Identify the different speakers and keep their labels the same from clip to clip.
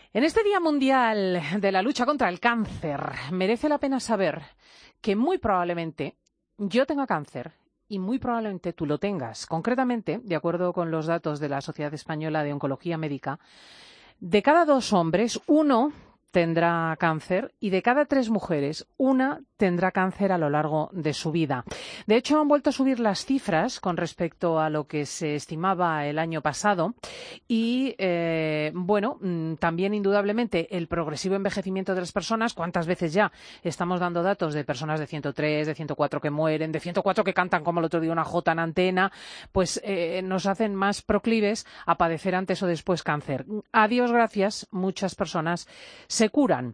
Speaker 1: En este Día Mundial de la Lucha contra el Cáncer, merece la pena saber que muy probablemente yo tenga cáncer y muy probablemente tú lo tengas. Concretamente, de acuerdo con los datos de la Sociedad Española de Oncología Médica, de cada 2 hombres, uno tendrá cáncer y de cada 3 mujeres, una tendrá cáncer a lo largo de su vida. De hecho, han vuelto a subir las cifras con respecto a lo que se estimaba el año pasado y, también indudablemente el progresivo envejecimiento de las personas. ¿Cuántas veces ya estamos dando datos de personas de 103, de 104 que mueren, de 104 que cantan como el otro día una jota en antena? Pues nos hacen más proclives a padecer antes o después cáncer. A Dios gracias, muchas personas se curan.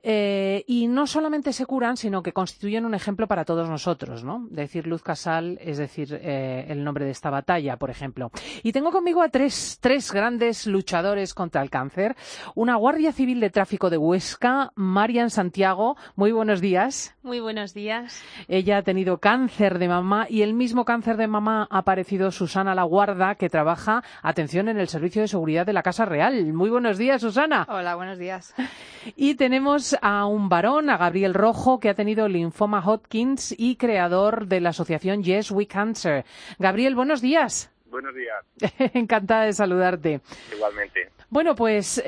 Speaker 1: Y no solamente se curan, sino que constituyen un ejemplo para todos nosotros, ¿no? Decir Luz Casal es decir el nombre de esta batalla, por ejemplo. Y tengo conmigo a tres grandes luchadores contra el cáncer. Una guardia civil de tráfico de Huesca, Marian Santiago. Muy buenos días.
Speaker 2: Muy buenos días.
Speaker 1: Ella ha tenido cáncer de mama y el mismo cáncer de mama ha padecido Susana Laguarda, que trabaja, atención, en el Servicio de Seguridad de la Casa Real. Muy buenos días, Susana.
Speaker 2: Hola, buenos días.
Speaker 1: Y tenemos a un varón, a Gabriel Rojo, que ha tenido linfoma Hodgkin y creador de la asociación Yes We Cancer. Gabriel, buenos días.
Speaker 3: Buenos días.
Speaker 1: Encantada de saludarte.
Speaker 3: Igualmente.
Speaker 1: Bueno, pues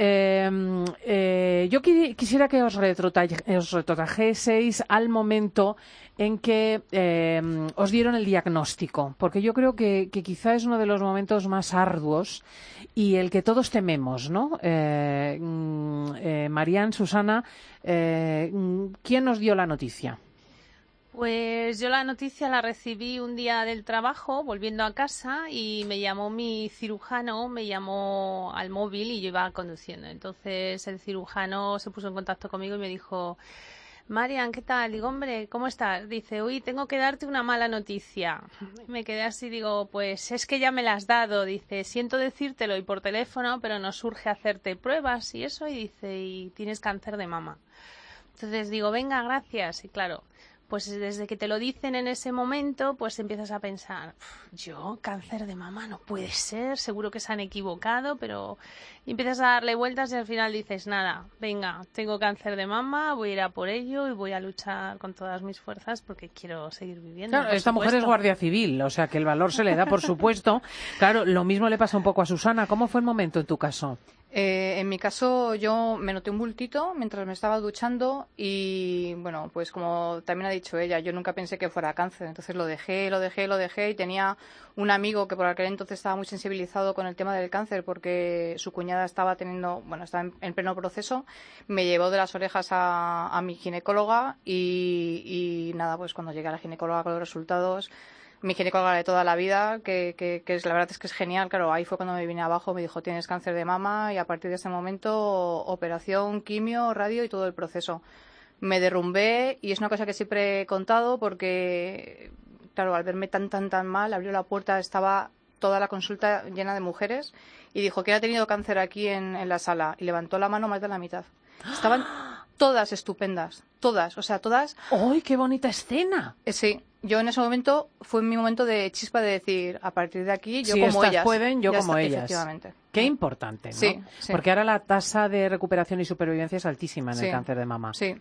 Speaker 1: yo quisiera que os retrotrajeseis al momento en que os dieron el diagnóstico, porque yo creo que quizá es uno de los momentos más arduos y el que todos tememos, ¿no? Marian, Susana, ¿quién os dio la noticia?
Speaker 2: Pues yo la noticia la recibí un día del trabajo, volviendo a casa, y me llamó mi cirujano, me llamó al móvil y yo iba conduciendo. Entonces el cirujano se puso en contacto conmigo y me dijo: Marian, ¿qué tal? Digo, hombre, ¿cómo estás? Dice, uy, tengo que darte una mala noticia. Me quedé así, digo, pues es que ya me la has dado. Dice, siento decírtelo y por teléfono, pero nos surge hacerte pruebas y eso. Y dice, y tienes cáncer de mama. Entonces digo, venga, gracias. Y claro, pues desde que te lo dicen en ese momento, pues empiezas a pensar, yo, cáncer de mama, no puede ser, seguro que se han equivocado, pero... Y empiezas a darle vueltas y al final dices, nada, venga, tengo cáncer de mama, voy a ir a por ello y voy a luchar con todas mis fuerzas porque quiero seguir viviendo.
Speaker 1: Claro, esta mujer es guardia civil, o sea que el valor se le da, por supuesto. Claro, lo mismo le pasa un poco a Susana. ¿Cómo fue el momento en tu caso?
Speaker 4: En mi caso, yo me noté un bultito mientras me estaba duchando y, bueno, pues como también ha dicho ella, yo nunca pensé que fuera cáncer. Entonces lo dejé y tenía un amigo que por aquel entonces estaba muy sensibilizado con el tema del cáncer porque su cuñada estaba estaba en pleno proceso. Me llevó de las orejas a mi ginecóloga y nada, pues cuando llegué a la ginecóloga con los resultados... Mi ginecóloga de toda la vida, que es, la verdad es que es genial, claro, ahí fue cuando me vine abajo, me dijo, tienes cáncer de mama y a partir de ese momento operación, quimio, radio y todo el proceso. Me derrumbé y es una cosa que siempre he contado porque, claro, al verme tan mal, abrió la puerta, estaba toda la consulta llena de mujeres y dijo, ¿quién ha tenido cáncer aquí en la sala? Y levantó la mano más de la mitad. Estaban todas estupendas, todas, o sea, todas...
Speaker 1: ¡Ay, qué bonita escena!
Speaker 4: Sí. Yo en ese momento fue mi momento de chispa de decir, a partir de aquí, yo
Speaker 1: si
Speaker 4: como
Speaker 1: estas
Speaker 4: ellas.
Speaker 1: Pueden, yo
Speaker 4: ya
Speaker 1: como
Speaker 4: está,
Speaker 1: ellas.
Speaker 4: Efectivamente.
Speaker 1: Qué importante, ¿no?
Speaker 4: Sí.
Speaker 1: Porque ahora la tasa de recuperación y supervivencia es altísima en el cáncer de mama.
Speaker 4: Sí.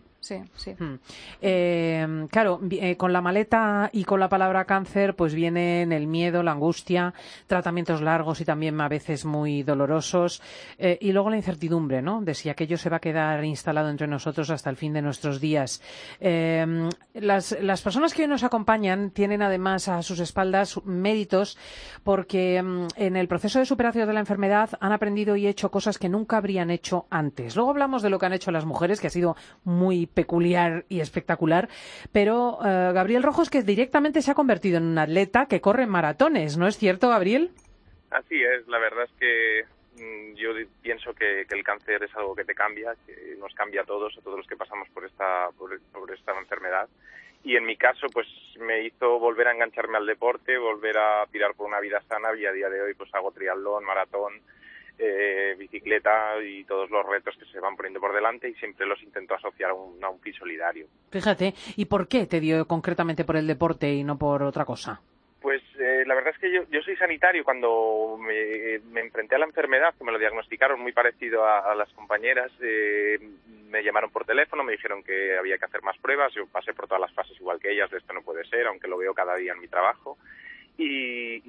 Speaker 1: Claro, con la maleta y con la palabra cáncer, pues vienen el miedo, la angustia, tratamientos largos y también a veces muy dolorosos, y luego la incertidumbre, ¿no? De si aquello se va a quedar instalado entre nosotros hasta el fin de nuestros días. Las personas que hoy nos acompañan tienen además a sus espaldas méritos porque en el proceso de superación de la enfermedad han aprendido y hecho cosas que nunca habrían hecho antes. Luego hablamos de lo que han hecho las mujeres, que ha sido muy peculiar y espectacular, pero Gabriel Rojo es que directamente se ha convertido en un atleta que corre maratones, ¿no es cierto, Gabriel?
Speaker 3: Así es, la verdad es que yo pienso que el cáncer es algo que te cambia, que nos cambia a todos los que pasamos por esta enfermedad. Y en mi caso, pues me hizo volver a engancharme al deporte, volver a tirar por una vida sana y a día de hoy pues hago triatlón, maratón, bicicleta y todos los retos que se van poniendo por delante y siempre los intento asociar a un fin solidario.
Speaker 1: Fíjate, ¿y por qué te dio concretamente por el deporte y no por otra cosa?
Speaker 3: Pues la verdad es que yo soy sanitario. Cuando me enfrenté a la enfermedad, que me lo diagnosticaron muy parecido a las compañeras, me llamaron por teléfono, me dijeron que había que hacer más pruebas. Yo pasé por todas las fases igual que ellas, de esto no puede ser, aunque lo veo cada día en mi trabajo. Y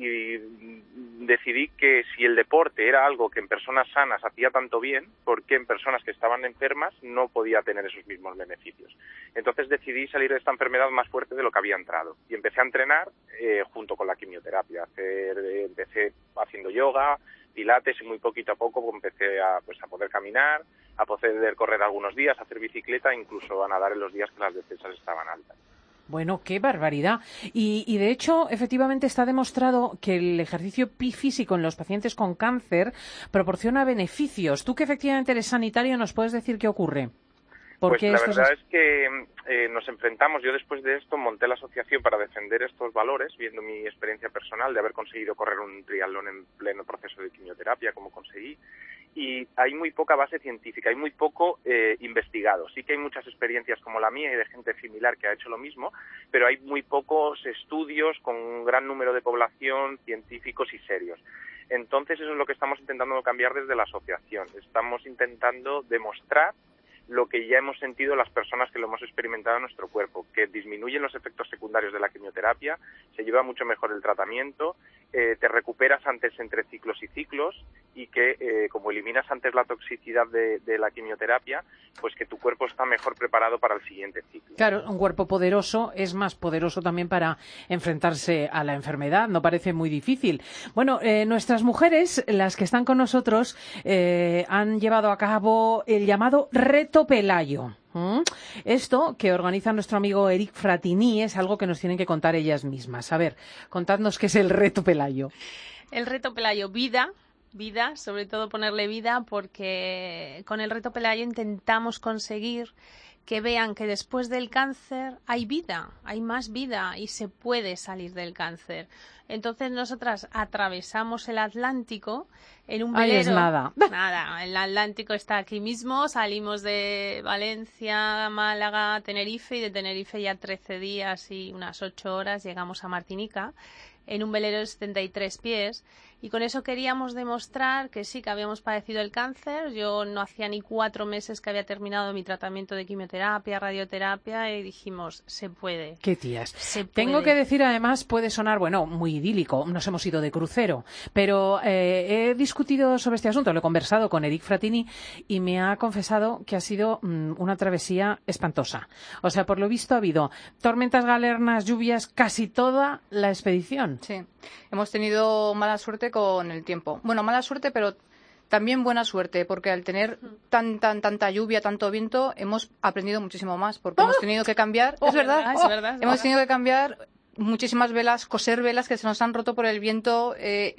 Speaker 3: decidí que si el deporte era algo que en personas sanas hacía tanto bien, ¿por qué en personas que estaban enfermas no podía tener esos mismos beneficios? Entonces decidí salir de esta enfermedad más fuerte de lo que había entrado y empecé a entrenar junto con la quimioterapia. Empecé haciendo yoga, pilates y muy poquito a poco empecé a poder caminar, a poder correr algunos días, a hacer bicicleta, incluso a nadar en los días que las defensas estaban altas.
Speaker 1: Bueno, qué barbaridad. Y de hecho, efectivamente está demostrado que el ejercicio físico en los pacientes con cáncer proporciona beneficios. Tú que efectivamente eres sanitario, ¿nos puedes decir qué ocurre?
Speaker 3: Pues la verdad es que nos enfrentamos, yo después de esto monté la asociación para defender estos valores, viendo mi experiencia personal de haber conseguido correr un triatlón en pleno proceso de quimioterapia, como conseguí, y hay muy poca base científica, hay muy poco investigado. Sí que hay muchas experiencias como la mía y de gente similar que ha hecho lo mismo, pero hay muy pocos estudios con un gran número de población, científicos y serios. Entonces eso es lo que estamos intentando cambiar desde la asociación. Estamos intentando demostrar lo que ya hemos sentido las personas que lo hemos experimentado en nuestro cuerpo, que disminuyen los efectos secundarios de la quimioterapia, se lleva mucho mejor el tratamiento, te recuperas antes entre ciclos y ciclos y que como eliminas antes la toxicidad de la quimioterapia, pues que tu cuerpo está mejor preparado para el siguiente ciclo.
Speaker 1: Claro, un cuerpo poderoso es más poderoso también para enfrentarse a la enfermedad, no parece muy difícil. Bueno, nuestras mujeres, las que están con nosotros, han llevado a cabo el llamado Reto Pelayo. Esto que organiza nuestro amigo Eric Fratini es algo que nos tienen que contar ellas mismas. A ver, contadnos qué es el Reto Pelayo.
Speaker 2: El Reto Pelayo, vida, sobre todo ponerle vida, porque con el Reto Pelayo intentamos conseguir que vean que después del cáncer hay vida, hay más vida y se puede salir del cáncer. Entonces nosotras atravesamos el Atlántico en un velero.
Speaker 1: Ahí es nada.
Speaker 2: Nada, el Atlántico está aquí mismo, salimos de Valencia, Málaga, Tenerife y de Tenerife ya 13 días y unas 8 horas llegamos a Martinica en un velero de 73 pies y con eso queríamos demostrar que sí, que habíamos padecido el cáncer. Yo no hacía ni 4 meses que había terminado mi tratamiento de quimioterapia, radioterapia y dijimos, se puede.
Speaker 1: ¿Qué tías?
Speaker 2: Se puede.
Speaker 1: Tengo que decir, además, puede sonar, bueno, muy idílico, nos hemos ido de crucero, pero he discutido sobre este asunto, lo he conversado con Eric Fratini y me ha confesado que ha sido una travesía espantosa. O sea, por lo visto ha habido tormentas galernas, lluvias, casi toda la expedición.
Speaker 4: Sí, hemos tenido mala suerte con el tiempo. Bueno, mala suerte, pero también buena suerte, porque al tener tanta lluvia, tanto viento, hemos aprendido muchísimo más, porque hemos tenido que cambiar, es verdad, hemos tenido que cambiar muchísimas velas, coser velas que se nos han roto por el viento,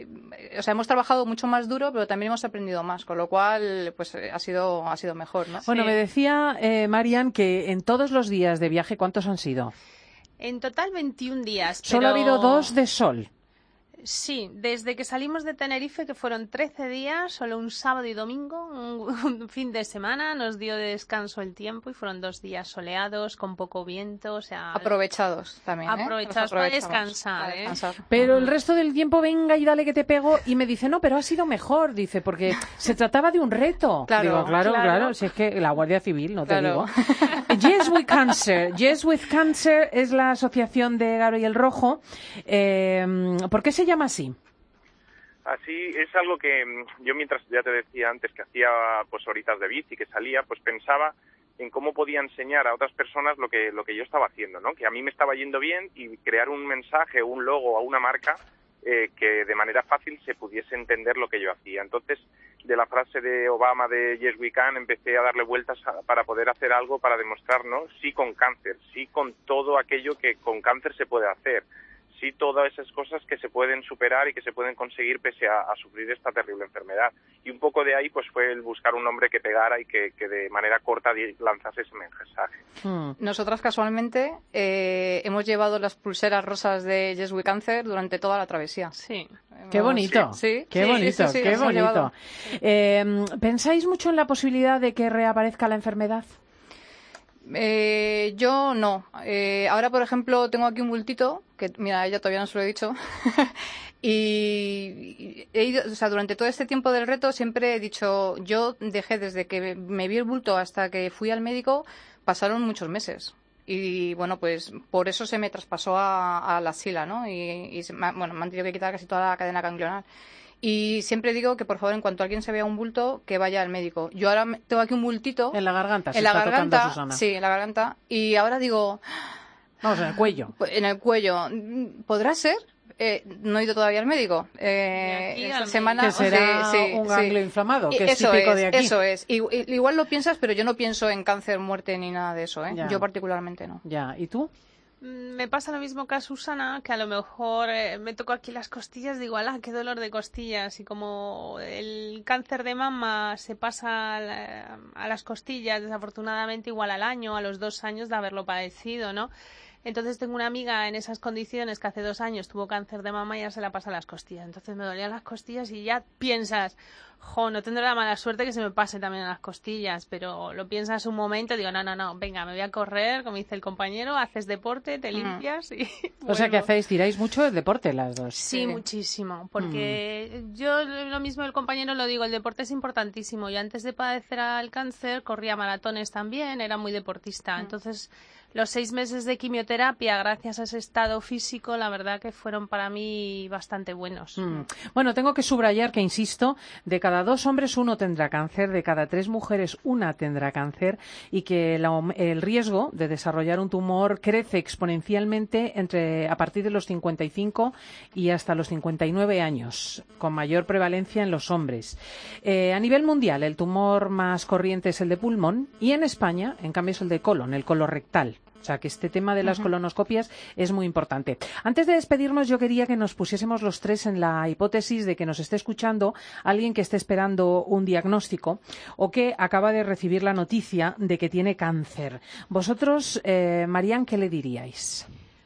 Speaker 4: o sea, hemos trabajado mucho más duro, pero también hemos aprendido más, con lo cual, pues ha sido mejor, ¿no?
Speaker 1: Bueno,
Speaker 2: Sí.
Speaker 1: me decía Marian que en todos los días de viaje, ¿cuántos han sido?
Speaker 2: En total 21 días.
Speaker 1: Solo ha
Speaker 2: pero-
Speaker 1: habido 2 de sol.
Speaker 2: Sí, desde que salimos de Tenerife, que fueron 13 días, solo un sábado y domingo, un fin de semana, nos dio de descanso el tiempo y fueron 2 días soleados, con poco viento, o sea...
Speaker 4: Aprovechados también, ¿eh?
Speaker 2: Aprovechados
Speaker 4: Nos
Speaker 2: para
Speaker 4: aprovechamos
Speaker 2: descansar,
Speaker 4: para
Speaker 2: ¿eh?
Speaker 4: descansar.
Speaker 1: Pero el resto del tiempo, venga y dale que te pego. Y me dice, no, pero ha sido mejor, dice, porque se trataba de un reto.
Speaker 4: Claro,
Speaker 1: Digo, claro,
Speaker 2: claro.
Speaker 1: si es que la Guardia Civil, no te
Speaker 4: Claro.
Speaker 1: digo. Yes with Cancer. Yes with Cancer es la asociación de Gabriel Rojo. ¿Por qué se llama así?
Speaker 3: Así es algo que yo, mientras ya te decía antes que hacía pues horitas de bici, que salía, pues pensaba en cómo podía enseñar a otras personas lo que yo estaba haciendo, ¿no? Que a mí me estaba yendo bien y crear un mensaje, un logo a una marca que de manera fácil se pudiese entender lo que yo hacía. Entonces, de la frase de Obama de Yes We Can, empecé a darle vueltas para poder hacer algo para demostrarnos sí con cáncer, sí con todo aquello que con cáncer se puede hacer. Sí, todas esas cosas que se pueden superar y que se pueden conseguir pese a sufrir esta terrible enfermedad. Y un poco de ahí pues fue el buscar un nombre que pegara y que de manera corta lanzase ese mensaje.
Speaker 4: Nosotras casualmente hemos llevado las pulseras rosas de Yes We Cancer durante toda la travesía.
Speaker 2: Sí.
Speaker 1: Qué bonito,
Speaker 4: Sí,
Speaker 1: qué
Speaker 4: sí,
Speaker 1: bonito,
Speaker 4: sí,
Speaker 1: qué
Speaker 4: las hemos
Speaker 1: bonito.
Speaker 4: llevado.
Speaker 1: ¿Pensáis mucho en la posibilidad de que reaparezca la enfermedad?
Speaker 4: Yo no. Ahora, por ejemplo, tengo aquí un bultito, que mira, ella todavía no se lo he dicho, y he ido, o sea, durante todo este tiempo del reto siempre he dicho, yo dejé desde que me vi el bulto hasta que fui al médico, pasaron muchos meses. Y bueno, pues por eso se me traspasó a la axila, ¿no? Bueno, me han tenido que quitar casi toda la cadena ganglionar. Y siempre digo que, por favor, en cuanto alguien se vea un bulto, que vaya al médico. Yo ahora tengo aquí un bultito.
Speaker 1: En la garganta,
Speaker 4: en la garganta, Susana. Sí, en la garganta. Y ahora digo...
Speaker 1: Vamos, en el cuello.
Speaker 4: En el cuello. ¿Podrá ser? No he ido todavía al médico. Esta semana...
Speaker 1: Que será un ganglio inflamado, que es típico de aquí.
Speaker 4: Eso es. Igual lo piensas, pero yo no pienso en cáncer, muerte ni nada de eso, ¿eh?
Speaker 1: Ya.
Speaker 4: Yo particularmente no.
Speaker 1: Ya. ¿Y tú?
Speaker 2: Me pasa lo mismo que a Susana, que a lo mejor me toco aquí las costillas, digo, ¡ala, qué dolor de costillas! Y como el cáncer de mama se pasa a las costillas, desafortunadamente igual al año, a los 2 años de haberlo padecido, ¿no? Entonces tengo una amiga en esas condiciones que hace 2 años tuvo cáncer de mama y ya se la pasa a las costillas. Entonces me dolían las costillas y ya piensas, no tendré la mala suerte que se me pase también a las costillas, pero lo piensas un momento y digo, no, venga, me voy a correr, como dice el compañero, haces deporte, te limpias y
Speaker 1: O sea que tiráis mucho el deporte las dos.
Speaker 2: Sí, muchísimo, porque yo lo mismo el compañero lo digo, el deporte es importantísimo. Yo antes de padecer al cáncer corría maratones también, era muy deportista, entonces... Los 6 meses de quimioterapia, gracias a ese estado físico, la verdad que fueron para mí bastante buenos.
Speaker 1: Bueno, tengo que subrayar que, insisto, de cada 2 hombres 1 tendrá cáncer, de cada 3 mujeres 1 tendrá cáncer y que el riesgo de desarrollar un tumor crece exponencialmente a partir de los 55 y hasta los 59 años, con mayor prevalencia en los hombres. A nivel mundial, el tumor más corriente es el de pulmón y en España, en cambio, es el de colon, el colorectal. O sea, que este tema de las colonoscopias es muy importante. Antes de despedirnos, yo quería que nos pusiésemos los 3 en la hipótesis de que nos esté escuchando alguien que esté esperando un diagnóstico o que acaba de recibir la noticia de que tiene cáncer. Vosotros, Marian, ¿qué le diríais?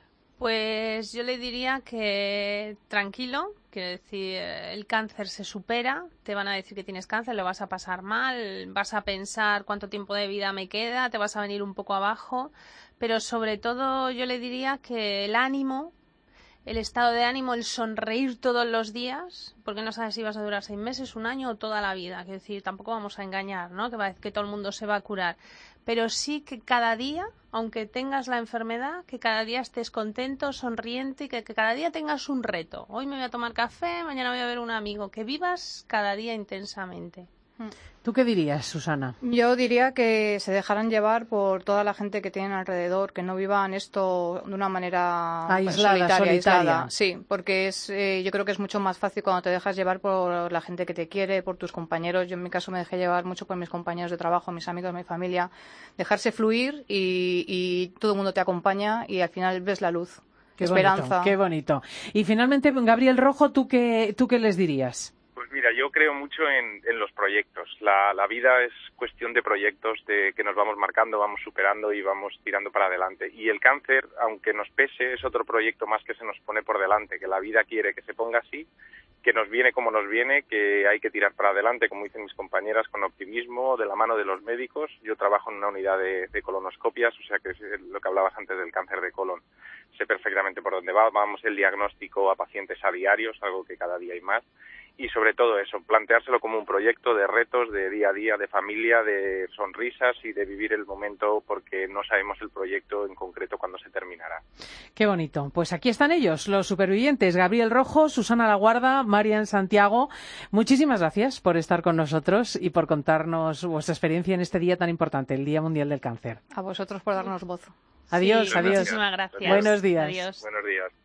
Speaker 2: Pues yo le diría que tranquilo, quiero decir, el cáncer se supera, te van a decir que tienes cáncer, lo vas a pasar mal, vas a pensar cuánto tiempo de vida me queda, te vas a venir un poco abajo, pero sobre todo yo le diría que el ánimo, el estado de ánimo, el sonreír todos los días, porque no sabes si vas a durar 6 meses, 1 año o toda la vida, quiero decir, tampoco vamos a engañar, ¿no? Que todo el mundo se va a curar, pero sí que cada día, aunque tengas la enfermedad, que cada día estés contento, sonriente y que cada día tengas un reto. Hoy me voy a tomar café, mañana voy a ver un amigo, que vivas cada día intensamente.
Speaker 1: ¿Tú qué dirías, Susana?
Speaker 4: Yo diría que se dejaran llevar por toda la gente que tienen alrededor, que no vivan esto de una manera solitaria. Sí, porque yo creo que es mucho más fácil cuando te dejas llevar por la gente que te quiere, por tus compañeros. Yo en mi caso me dejé llevar mucho por mis compañeros de trabajo, mis amigos, mi familia. Dejarse fluir y todo el mundo te acompaña y al final ves la luz.
Speaker 1: Qué
Speaker 4: esperanza.
Speaker 1: Bonito, qué bonito. Y finalmente, Gabriel Rojo, ¿tú qué les dirías?
Speaker 3: Pues mira, yo creo mucho en los proyectos. La vida es cuestión de proyectos que nos vamos marcando, vamos superando y vamos tirando para adelante. Y el cáncer, aunque nos pese, es otro proyecto más que se nos pone por delante, que la vida quiere que se ponga así, que nos viene como nos viene, que hay que tirar para adelante, como dicen mis compañeras, con optimismo, de la mano de los médicos. Yo trabajo en una unidad de colonoscopias, o sea que es lo que hablabas antes del cáncer de colon. Sé perfectamente por dónde va. Vamos el diagnóstico a pacientes a diario, es algo que cada día hay más. Y sobre todo eso, planteárselo como un proyecto de retos, de día a día, de familia, de sonrisas y de vivir el momento, porque no sabemos el proyecto en concreto cuándo se terminará.
Speaker 1: Qué bonito. Pues aquí están ellos, los supervivientes. Gabriel Rojo, Susana Laguarda, Marian Santiago. Muchísimas gracias por estar con nosotros y por contarnos vuestra experiencia en este día tan importante, el Día Mundial del Cáncer.
Speaker 4: A vosotros por darnos voz.
Speaker 1: Adiós,
Speaker 2: sí,
Speaker 1: adiós.
Speaker 2: Muchísimas gracias.
Speaker 1: Buenos días.
Speaker 2: Adiós.
Speaker 3: Buenos días.